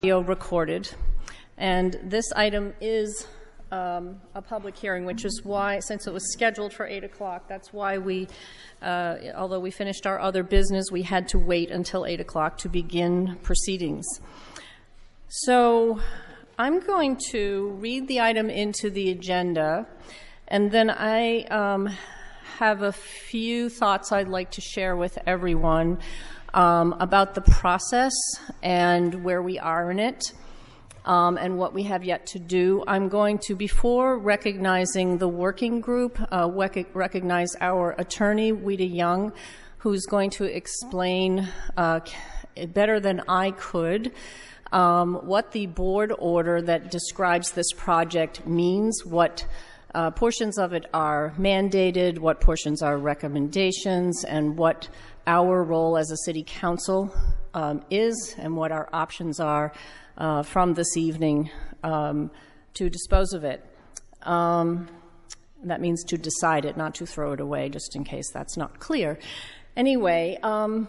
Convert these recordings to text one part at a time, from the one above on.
Audio recorded, and this item is a public hearing, which is why, since it was scheduled for 8 o'clock, that's why we, although we finished our other business, we had to wait until 8 o'clock to begin proceedings. So I'm going to read the item into the agenda, and then I have a few thoughts I'd like to share with everyone about the process and where we are in it, and what we have yet to do. I'm going to, before recognizing the working group, recognize our attorney, Wita Young, who's going to explain better than I could what the board order that describes this project means, what portions of it are mandated, what portions are recommendations, and what our role as a city council is, and what our options are from this evening to dispose of it. That means to decide it, not to throw it away, just in case that's not clear. Anyway, I'll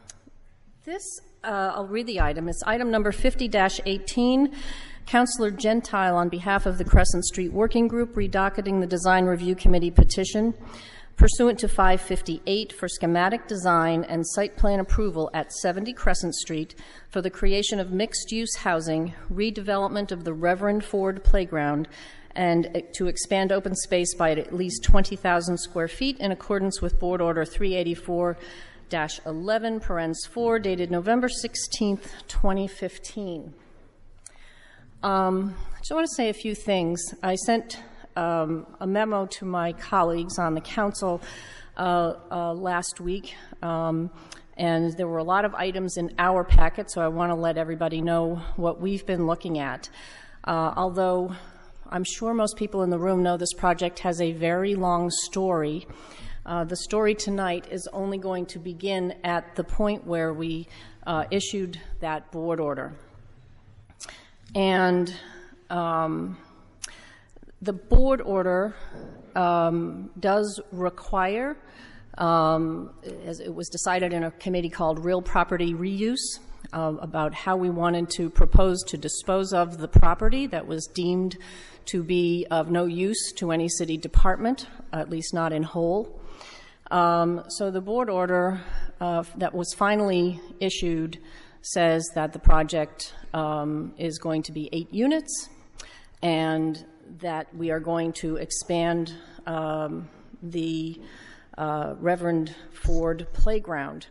read the item. It's item number 50-18. Councilor Gentile, on behalf of the Crescent Street Working Group, redocketing the Design Review Committee petition pursuant to 558 for schematic design and site plan approval at 70 Crescent Street for the creation of mixed-use housing, redevelopment of the Reverend Ford Playground, and to expand open space by at least 20,000 square feet in accordance with Board Order 384-11, parens 4, dated November 16th, 2015. I just want to say a few things. I sent a memo to my colleagues on the council last week, and there were a lot of items in our packet, so I want to let everybody know what we've been looking at. Although I'm sure most people in the room know this project has a very long story, the story tonight is only going to begin at the point where we issued that board order. And the board order does require, as it was decided in a committee called Real Property Reuse, about how we wanted to propose to dispose of the property that was deemed to be of no use to any city department, at least not in whole. So the board order that was finally issued says that the project is going to be 8 units, and that we are going to expand the Reverend Ford Playground.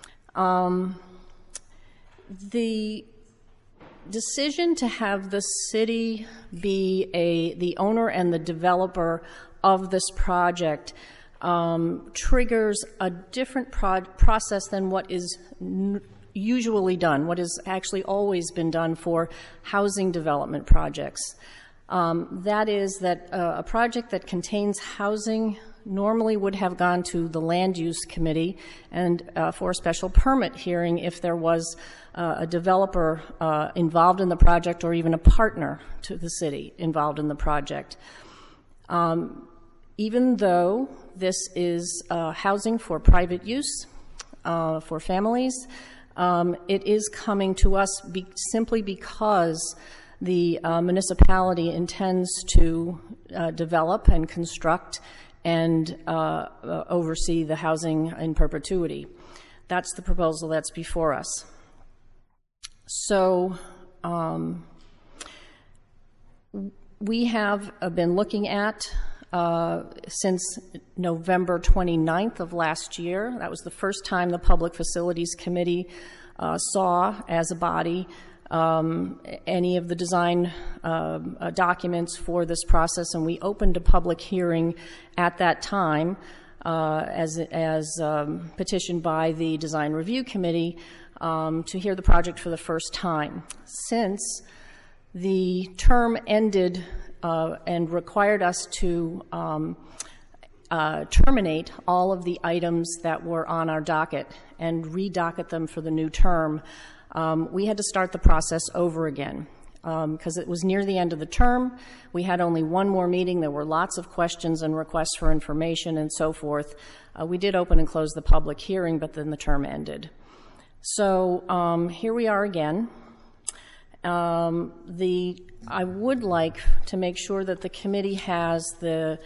The decision to have the city be the owner and the developer of this project triggers a different process than what is usually done, what has actually always been done for housing development projects. That is that a project that contains housing normally would have gone to the Land Use Committee and for a special permit hearing if there was a developer involved in the project or even a partner to the city involved in the project. Even though this is housing for private use for families, it is coming to us simply because the municipality intends to develop and construct and oversee the housing in perpetuity. That's the proposal that's before us. So we have been looking at, since November 29th of last year, that was the first time the Public Facilities Committee saw as a body any of the design documents for this process, and we opened a public hearing at that time as petitioned by the Design Review Committee to hear the project for the first time. Since the term ended and required us to terminate all of the items that were on our docket and redocket them for the new term, we had to start the process over again because it was near the end of the term. We had only one more meeting. There were lots of questions and requests for information and so forth. We did open and close the public hearing, but then the term ended. So here we are again. I would like to make sure that the committee has the,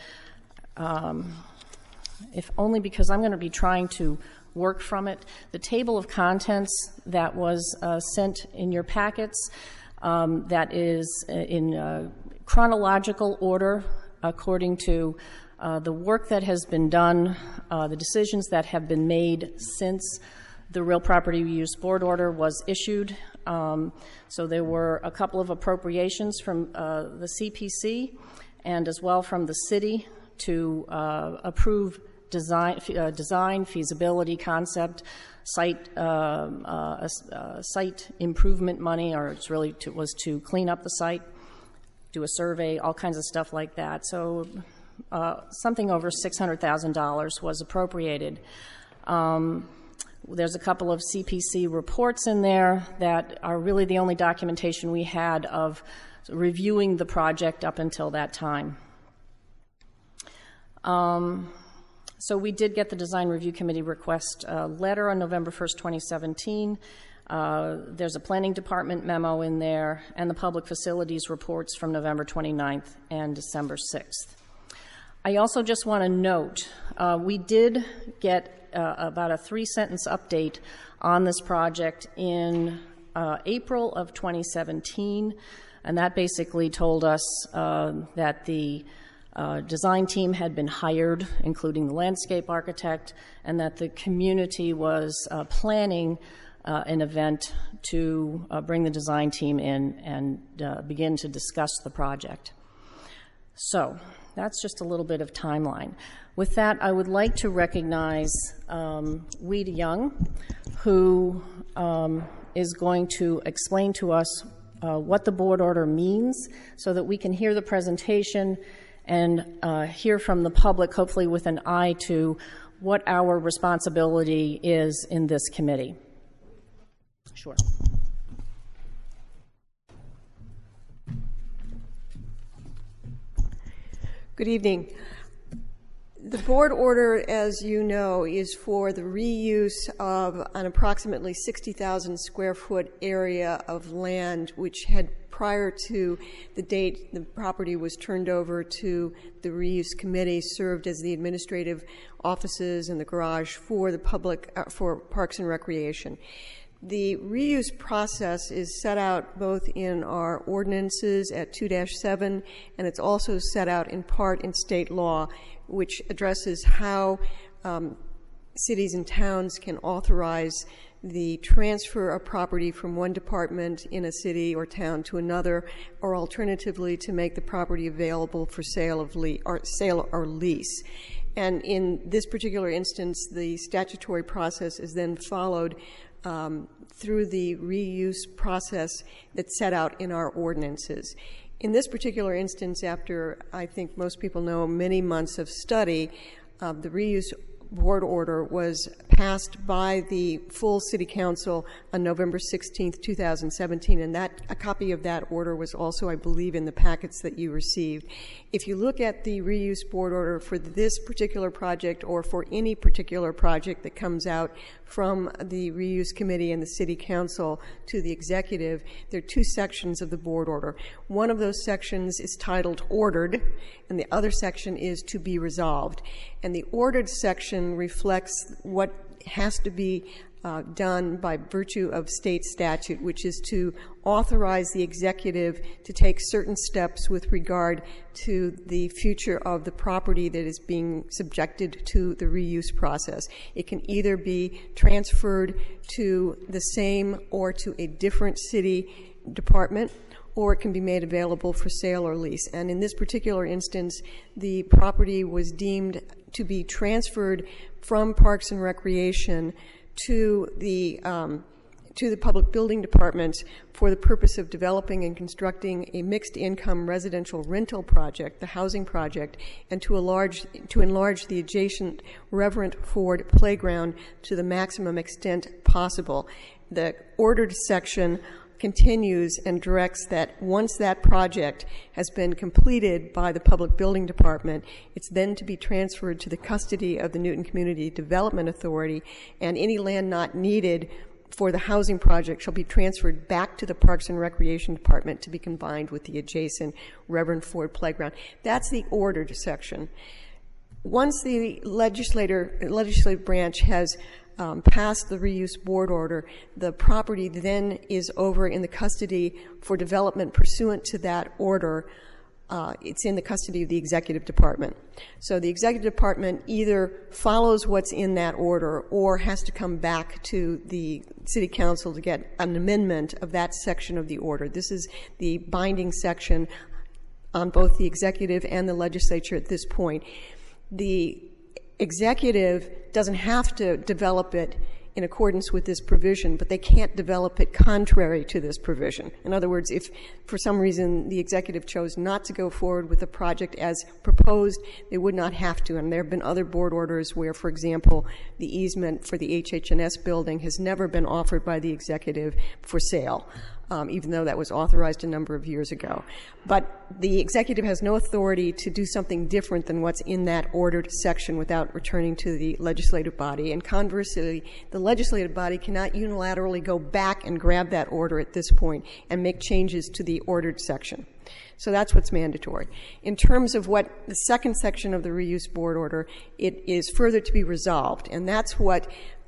if only because I'm going to be trying to work from it, the table of contents that was sent in your packets, that is in chronological order according to the work that has been done, the decisions that have been made since the Real Property Use Board Order was issued. So there were a couple of appropriations from the CPC and as well from the city to approve design, feasibility, concept, site improvement money, or it's really was to clean up the site, do a survey, all kinds of stuff like that. So something over $600,000 was appropriated. There's a couple of CPC reports in there that are really the only documentation we had of reviewing the project up until that time. So we did get the Design Review Committee request letter on November 1st, 2017. There's a Planning Department memo in there, and the Public Facilities reports from November 29th and December 6th. I also just want to note, we did get about a 3-sentence update on this project in April of 2017, and that basically told us that the design team had been hired, including the landscape architect, and that the community was planning an event to bring the design team in and begin to discuss the project. So that's just a little bit of timeline. With that, I would like to recognize Weed Young, who is going to explain to us what the board order means so that we can hear the presentation and hear from the public, hopefully with an eye to what our responsibility is in this committee. Sure. Good evening. The board order, as you know, is for the reuse of an approximately 60,000 square foot area of land which had, prior to the date the property was turned over to the reuse committee, served as the administrative offices and the garage for the public, for Parks and Recreation. The reuse process is set out both in our ordinances at 2-7, and it's also set out in part in state law, which addresses how cities and towns can authorize the transfer of property from one department in a city or town to another, or alternatively to make the property available for sale or lease. And in this particular instance, the statutory process is then followed through the reuse process that's set out in our ordinances. In this particular instance, after I think most people know many months of study, the reuse board order was passed by the full City Council on November 16th, 2017, and a copy of that order was also, I believe, in the packets that you received. If you look at the reuse board order for this particular project or for any particular project that comes out from the reuse committee and the City Council to the executive, there are two sections of the board order. One of those sections is titled Ordered, and the other section is To Be Resolved. And the ordered section reflects what has to be done by virtue of state statute, which is to authorize the executive to take certain steps with regard to the future of the property that is being subjected to the reuse process. It can either be transferred to the same or to a different city department, or it can be made available for sale or lease. And in this particular instance, the property was deemed to be transferred from Parks and Recreation to the Public Building Department for the purpose of developing and constructing a mixed-income residential rental project, the housing project, and to enlarge the adjacent Reverend Ford playground to the maximum extent possible. The ordered section continues and directs that once that project has been completed by the Public Building Department, it's then to be transferred to the custody of the Newton Community Development Authority, and any land not needed for the housing project shall be transferred back to the Parks and Recreation Department to be combined with the adjacent Reverend Ford Playground. That's the ordered section. Once the legislative branch has passed the reuse board order, the property then is over in the custody for development pursuant to that order. It's in the custody of the executive department. So the executive department either follows what's in that order or has to come back to the city council to get an amendment of that section of the order. This is the binding section on both the executive and the legislature at this point. The executive doesn't have to develop it in accordance with this provision, but they can't develop it contrary to this provision. In other words, if for some reason the executive chose not to go forward with the project as proposed, they would not have to. And there have been other board orders where, for example, the easement for the HH&S building has never been offered by the executive for sale, even though that was authorized a number of years ago. But the executive has no authority to do something different than what's in that ordered section without returning to the legislative body. And conversely, the legislative body cannot unilaterally go back and grab that order at this point and make changes to the ordered section. So that's what's mandatory. In terms of what the second section of the reuse board order, it is further to be resolved. And that's what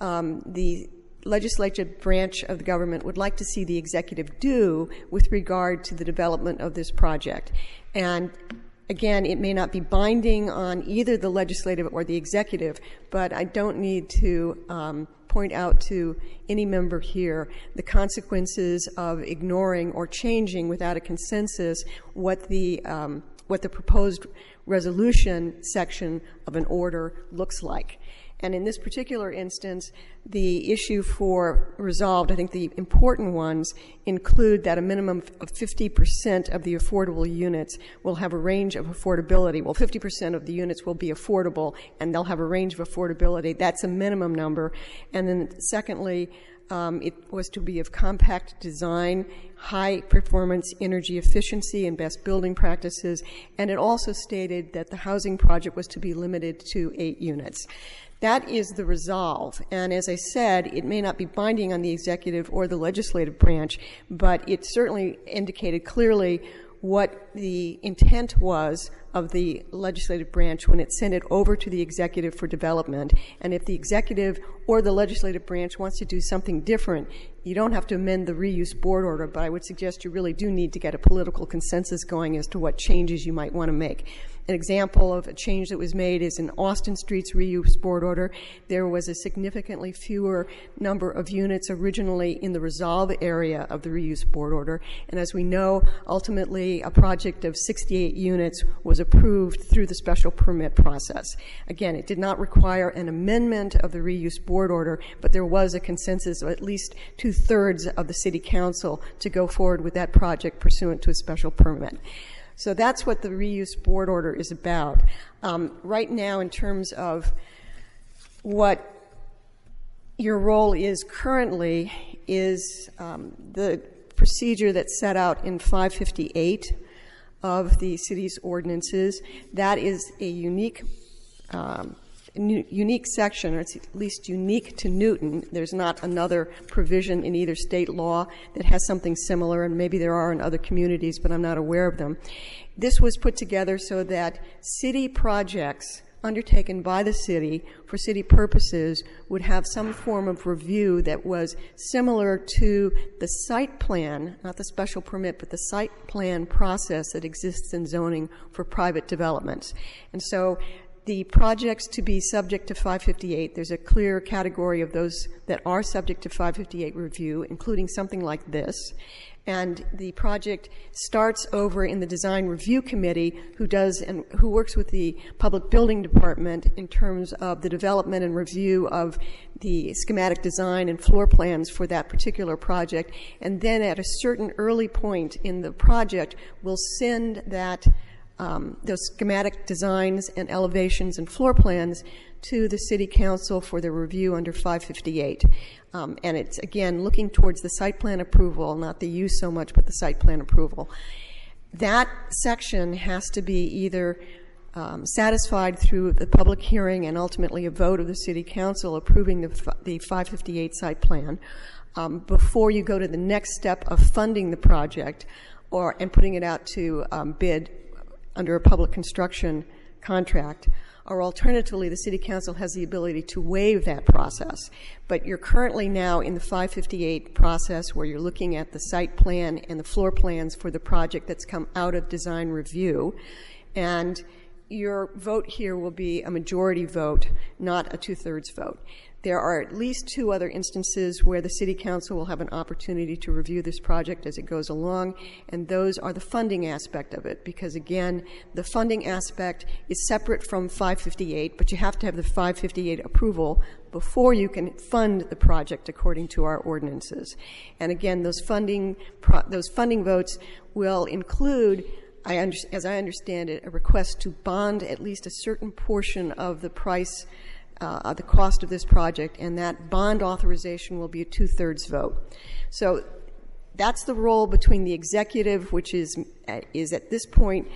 the legislative branch of the government would like to see the executive do with regard to the development of this project. And again, it may not be binding on either the legislative or the executive, but I don't need to point out to any member here the consequences of ignoring or changing without a consensus what the proposed resolution section of an order looks like. And in this particular instance, the issue for resolved, I think the important ones include that a minimum of 50% of the affordable units will have a range of affordability. Well, 50% of the units will be affordable, and they'll have a range of affordability. That's a minimum number. And then secondly, it was to be of compact design, high performance energy efficiency, and best building practices. And it also stated that the housing project was to be limited to 8 units. That is the resolve. And as I said, it may not be binding on the executive or the legislative branch, but it certainly indicated clearly what the intent was of the legislative branch when it sent it over to the executive for development. And if the executive or the legislative branch wants to do something different, you don't have to amend the reuse board order, but I would suggest you really do need to get a political consensus going as to what changes you might want to make. An example of a change that was made is in Austin Street's reuse board order. There was a significantly fewer number of units originally in the resolve area of the reuse board order. And as we know, ultimately a project of 68 units was approved through the special permit process. Again, it did not require an amendment of the reuse board order, but there was a consensus of at least 2/3 of the city council to go forward with that project pursuant to a special permit. So that's what the reuse board order is about. Right now, in terms of what your role is currently, is the procedure that's set out in 558 of the city's ordinances. That is a unique section, or it's at least unique to Newton. There's not another provision in either state law that has something similar, and maybe there are in other communities, but I'm not aware of them. This was put together so that city projects undertaken by the city for city purposes would have some form of review that was similar to the site plan, not the special permit, but the site plan process that exists in zoning for private developments. And so the projects to be subject to 558, there's a clear category of those that are subject to 558 review, including something like this. And the project starts over in the design review committee, who works with the public building department in terms of the development and review of the schematic design and floor plans for that particular project. And then at a certain early point in the project, we'll send that those schematic designs and elevations and floor plans to the City Council for their review under 558. And it's, again, looking towards the site plan approval, not the use so much, but the site plan approval. That section has to be either satisfied through the public hearing and ultimately a vote of the City Council approving the 558 site plan, before you go to the next step of funding the project and putting it out to bid under a public construction contract. Or alternatively, the City Council has the ability to waive that process. But you're currently now in the 558 process where you're looking at the site plan and the floor plans for the project that's come out of design review. And your vote here will be a majority vote, not a two-thirds vote. There are at least 2 other instances where the City Council will have an opportunity to review this project as it goes along, and those are the funding aspect of it, because, again, the funding aspect is separate from 558, but you have to have the 558 approval before you can fund the project according to our ordinances. And, again, those funding votes will include, as I understand it, a request to bond at least a certain portion of the price the cost of this project, and that bond authorization will be a two-thirds vote. So that's the role between the executive, which is at this point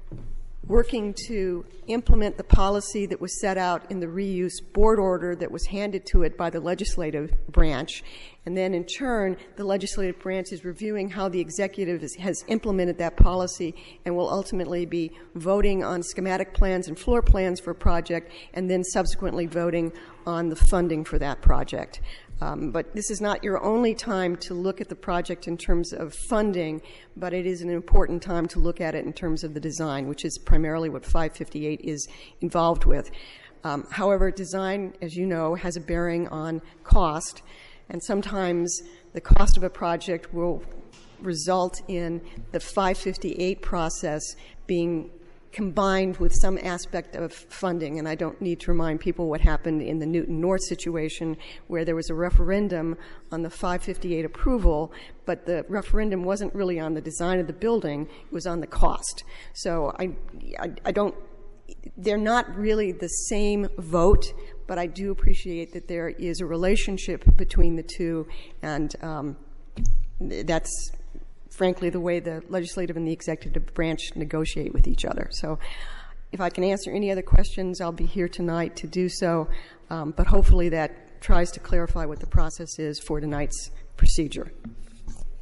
working to implement the policy that was set out in the reuse board order that was handed to it by the legislative branch. And then in turn, the legislative branch is reviewing how the executive has implemented that policy and will ultimately be voting on schematic plans and floor plans for a project and then subsequently voting on the funding for that project. But this is not your only time to look at the project in terms of funding, but it is an important time to look at it in terms of the design, which is primarily what 558 is involved with. However, design, as you know, has a bearing on cost, and sometimes the cost of a project will result in the 558 process being combined with some aspect of funding. And I don't need to remind people what happened in the Newton North situation where there was a referendum on the 558 approval, but the referendum wasn't really on the design of the building, it was on the cost. So I don't, they're not really the same vote, but I do appreciate that there is a relationship between the two, and that's frankly the way the legislative and the executive branch negotiate with each other. So if I can answer any other questions, I'll be here tonight to do so, but hopefully that tries to clarify what the process is for tonight's procedure.